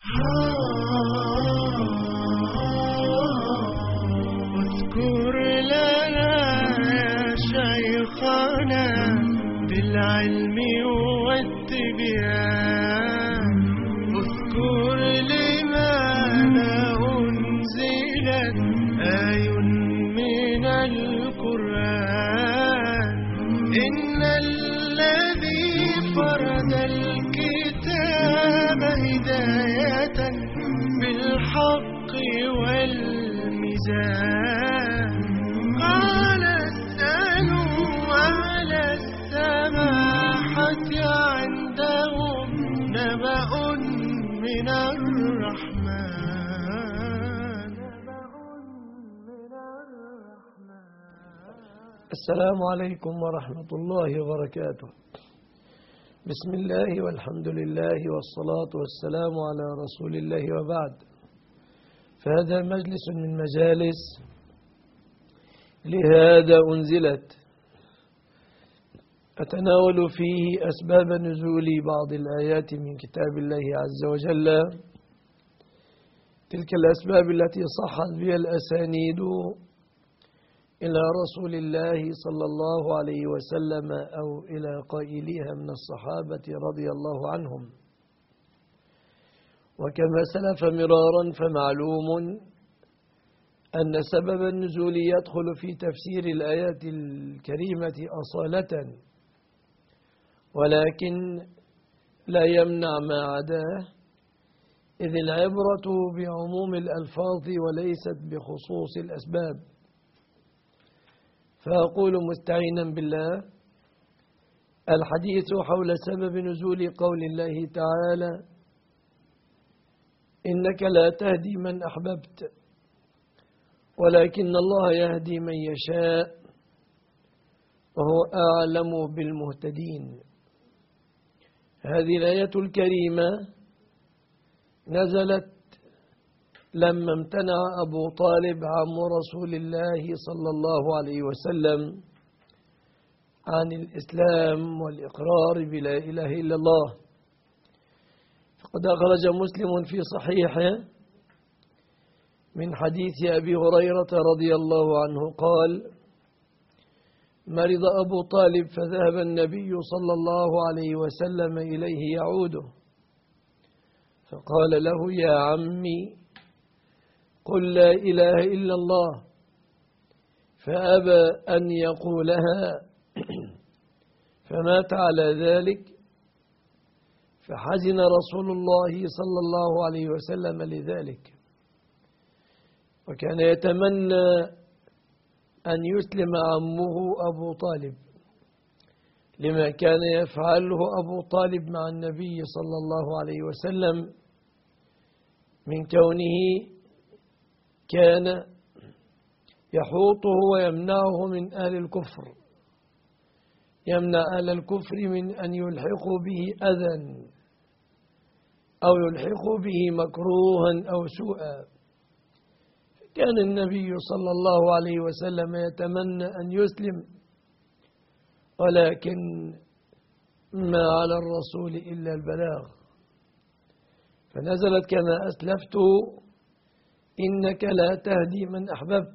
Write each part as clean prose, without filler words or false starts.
اذكر لنا يا شيخنا بالعلم والتبيان، اذكر لماذا أنزلت آي من القرآن. إن الذي فرض الكتاب هداية بالحق والميزان، قال اسألوا أهل السماحة عندهم نبأ من الرحمن. السلام عليكم ورحمة الله وبركاته. بسم الله والحمد لله والصلاة والسلام على رسول الله وبعد. فهذا مجلس من مجالس لهذا أنزلت، أتناول فيه أسباب نزول بعض الآيات من كتاب الله عز وجل، تلك الأسباب التي صحت بها الأسانيد إلى رسول الله صلى الله عليه وسلم أو إلى قائليها من الصحابة رضي الله عنهم. وكما سلف مرارا فمعلوم أن سبب النزول يدخل في تفسير الآيات الكريمة أصالة، ولكن لا يمنع ما عداه، إذ العبرة بعموم الألفاظ وليست بخصوص الأسباب. فأقول مستعينا بالله: الحديث حول سبب نزول قول الله تعالى: إنك لا تهدي من أحببت ولكن الله يهدي من يشاء وهو أعلم بالمهتدين. هذه الآية الكريمة نزلت لما امتنع أبو طالب عم رسول الله صلى الله عليه وسلم عن الإسلام والإقرار بلا إله إلا الله. فقد أخرج مسلم في صحيحه من حديث أبي هريرة رضي الله عنه قال: مرض أبو طالب فذهب النبي صلى الله عليه وسلم إليه يعوده، فقال له: يا عمي قل لا إله إلا الله، فأبى أن يقولها فمات على ذلك. فحزن رسول الله صلى الله عليه وسلم لذلك، وكان يتمنى أن يسلم عمه أبو طالب لما كان يفعله أبو طالب مع النبي صلى الله عليه وسلم من كونه كان يحوطه ويمنعه من أهل الكفر، يمنع أهل الكفر من أن يلحقوا به أذى أو يلحقوا به مكروها أو سوءا. كان النبي صلى الله عليه وسلم يتمنى أن يسلم، ولكن ما على الرسول إلا البلاغ. فنزلت كما أسلفت: إنك لا تهدي من أحببت.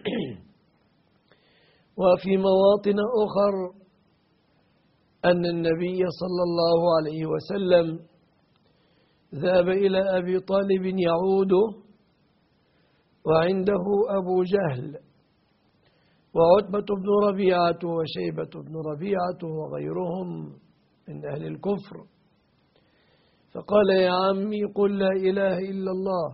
وفي مواطن أخر أن النبي صلى الله عليه وسلم ذهب إلى أبي طالب يعوده، وعنده أبو جهل وعتبة بن ربيعة وشيبة بن ربيعة وغيرهم من أهل الكفر. فقال: يا عمي قل لا إله إلا الله.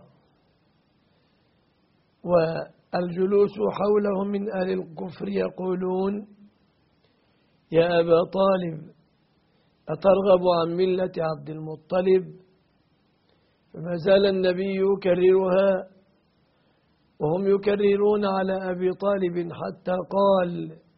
والجلوس حوله من أهل الكفر يقولون: يا أبا طالب أترغب عن ملة عبد المطلب؟ فما زال النبي يكررها وهم يكررون على أبي طالب حتى قال: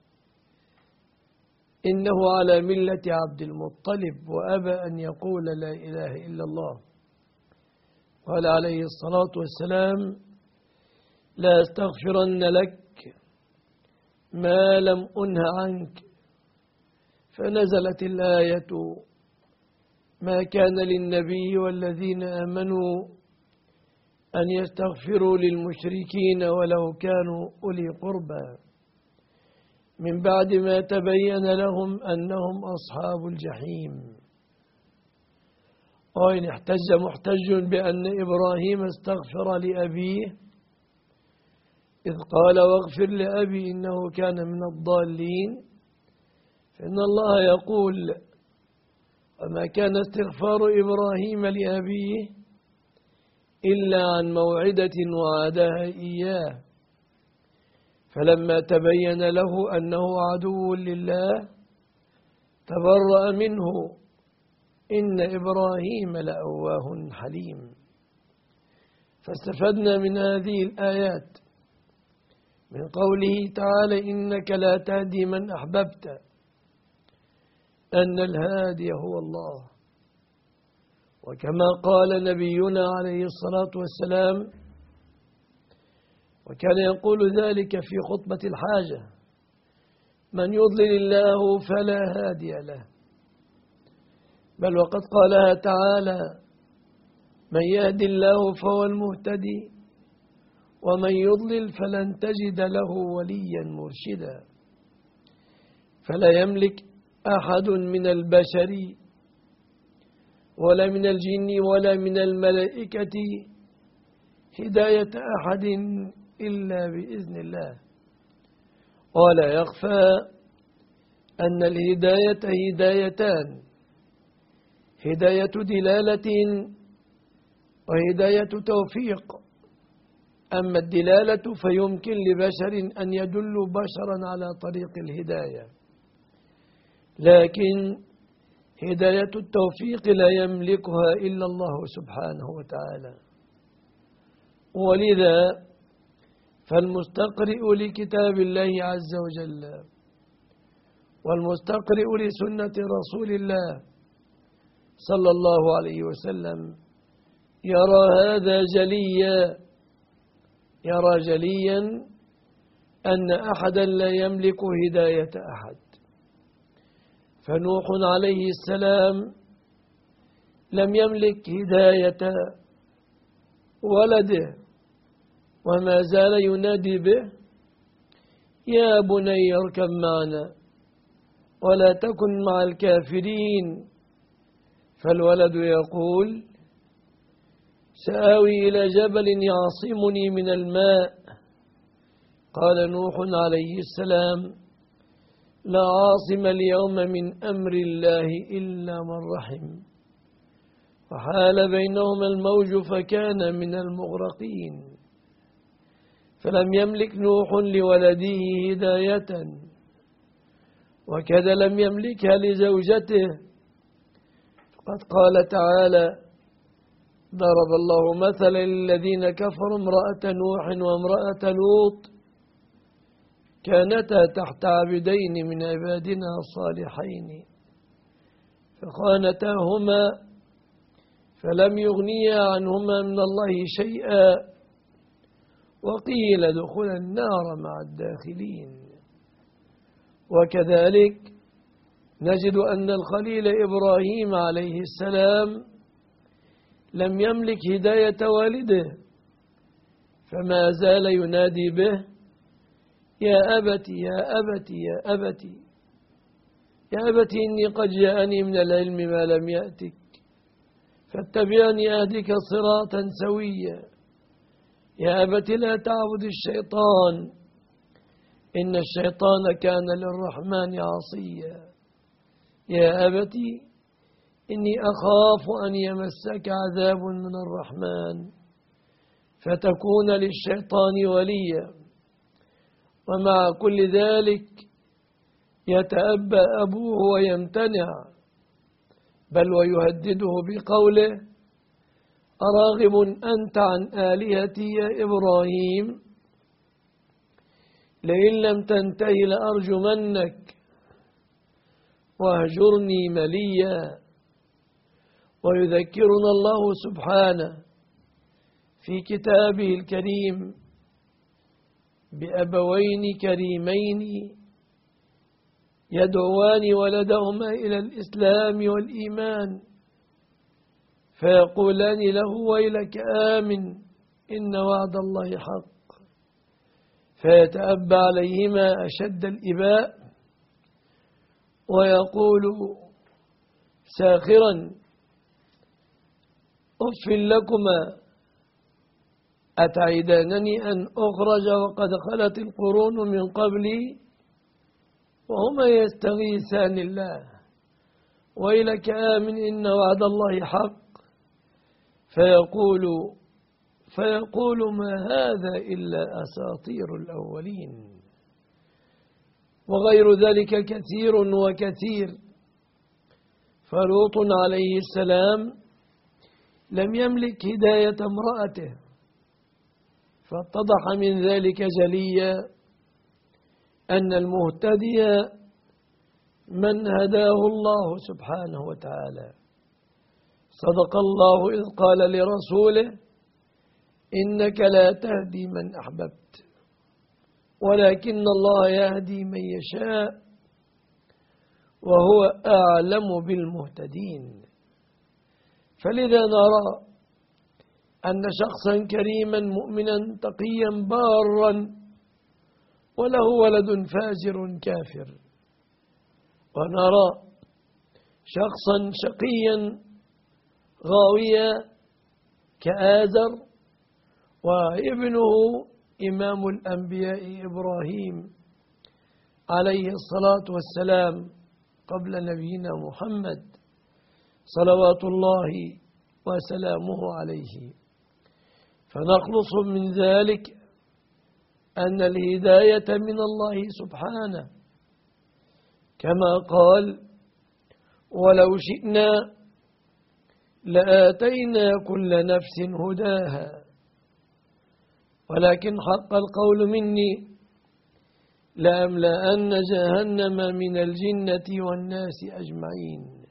إنه على ملة عبد المطلب وأبى أن يقول لا إله إلا الله. قال عليه الصلاة والسلام: لا أستغفرن لك ما لم أنه عنك. فنزلت الآية ما كان للنبي والذين آمنوا أن يستغفروا للمشركين ولو كانوا أولي قربى من بعد ما تبين لهم أنهم أصحاب الجحيم. وإن احتج محتج بأن إبراهيم استغفر لأبيه إذ قال واغفر لأبي إنه كان من الضالين، فإن الله يقول وما كان استغفار إبراهيم لأبيه إلا عن موعدة وعدها إياه، فلما تبين له أنه عدو لله تبرأ منه إن إبراهيم لأواه حليم. فاستفدنا من هذه الآيات من قوله تعالى إنك لا تهدي من أحببت أن الهادي هو الله، وكما قال نبينا عليه الصلاة والسلام وكان يقول ذلك في خطبة الحاجة: من يضلل الله فلا هادي له. بل وقد قالها تعالى: من يهدي الله فهو المهتدي ومن يضلل فلن تجد له وليا مرشدا. فلا يملك أحد من البشر ولا من الجن ولا من الملائكة هداية أحد إلا بإذن الله. ولا يخفى أن الهداية هدايتان: هداية دلالة وهداية توفيق. أما الدلالة فيمكن لبشر أن يدلوا بشرا على طريق الهداية، لكن هداية التوفيق لا يملكها إلا الله سبحانه وتعالى. ولذا فالمستقرئ لكتاب الله عز وجل والمستقرئ لسنة رسول الله صلى الله عليه وسلم يرى جليا أن أحدا لا يملك هداية أحد. فنوح عليه السلام لم يملك هداية ولده وما زال ينادي به: يا بني اركب معنا ولا تكن مع الكافرين. فالولد يقول: سآوي إلى جبل يعصمني من الماء. قال نوح عليه السلام: لا عاصم اليوم من أمر الله إلا من رحم. وحال بينهما الموج فكان من المغرقين. فلم يملك نوح لولده هداية، وكذا لم يملكها لزوجته. فقد قال تعالى: ضرب الله مثلا للذين كفروا امرأة نوح وامرأة لوط كانتا تحت عبدين من عبادنا الصالحين فخانتاهما فلم يغنيا عنهما من الله شيئا وقيل ادخلا النار مع الداخلين. وكذلك نجد أن الخليل إبراهيم عليه السلام لم يملك هداية والده، فما زال ينادي به: يا أبتي يا أبتي يا أبتي يا أبتي إني قد جاءني من العلم ما لم يأتك فاتبعني أهدك صراطا سويا. يا أبت لا تعبد الشيطان إن الشيطان كان للرحمن عصيا. يا أبت إني أخاف أن يمسك عذاب من الرحمن فتكون للشيطان وليا. ومع كل ذلك يتأبى أبوه ويمتنع، بل ويهدده بقوله: أراغب أنت عن آلهتي يا إبراهيم لئن لم تنتهي لأرجمنك واهجرني مليا. ويذكرنا الله سبحانه في كتابه الكريم بأبوين كريمين يدعوان ولدهما إلى الإسلام والإيمان فيقولان له ويلك آمن إن وعد الله حق، فيتأبى عليهما أشد الإباء ويقول ساخرا أف لكما أتعدانني أن أخرج وقد خلت القرون من قبلي وهما يستغيثان الله ويلك آمن إن وعد الله حق، فيقول ما هذا إلا أساطير الأولين. وغير ذلك كثير وكثير. فلوط عليه السلام لم يملك هداية امرأته، فاتضح من ذلك جليا أن المهتدي من هداه الله سبحانه وتعالى. صدق الله إذ قال لرسوله إنك لا تهدي من أحببت ولكن الله يهدي من يشاء وهو أعلم بالمهتدين. فلذا نرى أن شخصا كريما مؤمنا تقيا بارا وله ولد فاجر كافر، ونرى شخصا شقيا غاويا كآزر وابنه إمام الأنبياء إبراهيم عليه الصلاة والسلام قبل نبينا محمد صلوات الله وسلامه عليه. فنخلص من ذلك أن الهداية من الله سبحانه، كما قال ولو شئنا لآتينا كل نفس هداها ولكن حق القول مني لأملأن جهنم من الجنة والناس أجمعين.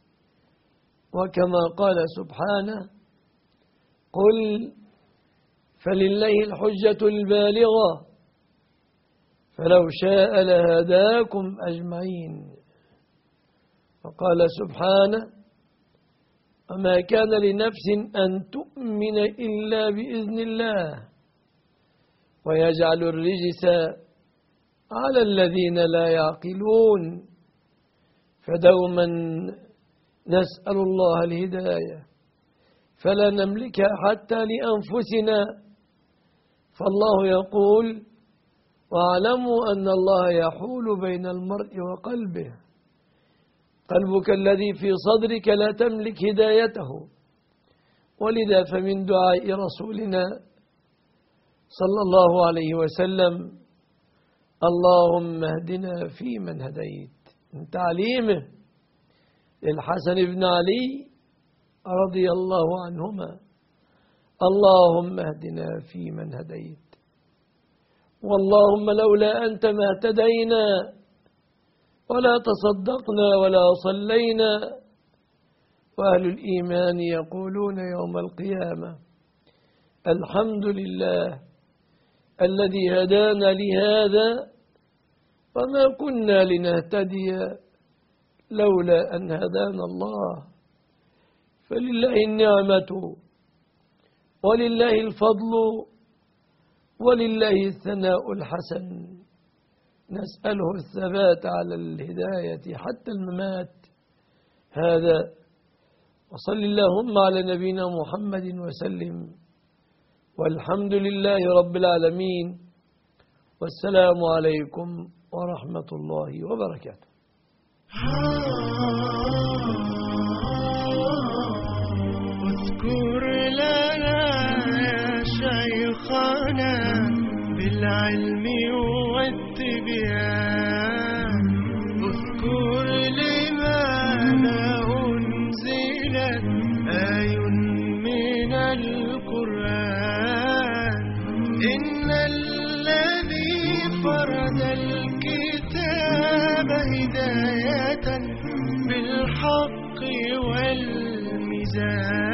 وكما قال سبحانه قل فلله الحجة البالغة فلو شاء لهداكم أجمعين. وقال سبحانه وما كان لنفس أن تؤمن إلا بإذن الله ويجعل الرجس على الذين لا يعقلون. فدوما نسأل الله الهداية فلا نملكها حتى لأنفسنا. فالله يقول واعلموا أن الله يحول بين المرء وقلبه. قلبك الذي في صدرك لا تملك هدايته. ولذا فمن دعاء رسولنا صلى الله عليه وسلم اللهم اهدنا فيمن هديت، من تعليمه للحسن بن علي رضي الله عنهما اللهم اهدنا فيمن هديت واللهم لولا أنت ما اهتدينا ولا تصدقنا ولا صلينا. وأهل الإيمان يقولون يوم القيامة الحمد لله الذي هدانا لهذا وما كنا لنهتدي لولا أن هدانا الله. فلله النعمة ولله الفضل ولله الثناء الحسن. نسأله الثبات على الهداية حتى الممات. هذا وصل اللهم على نبينا محمد وسلم والحمد لله رب العالمين والسلام عليكم ورحمة الله وبركاته. اذكر لنا يا شيخنا بالعلم والتبيان، اذكر لماذا أنزلت آي من القرآن. إن الذي فرض الكتاب هداية بالحق والميزان.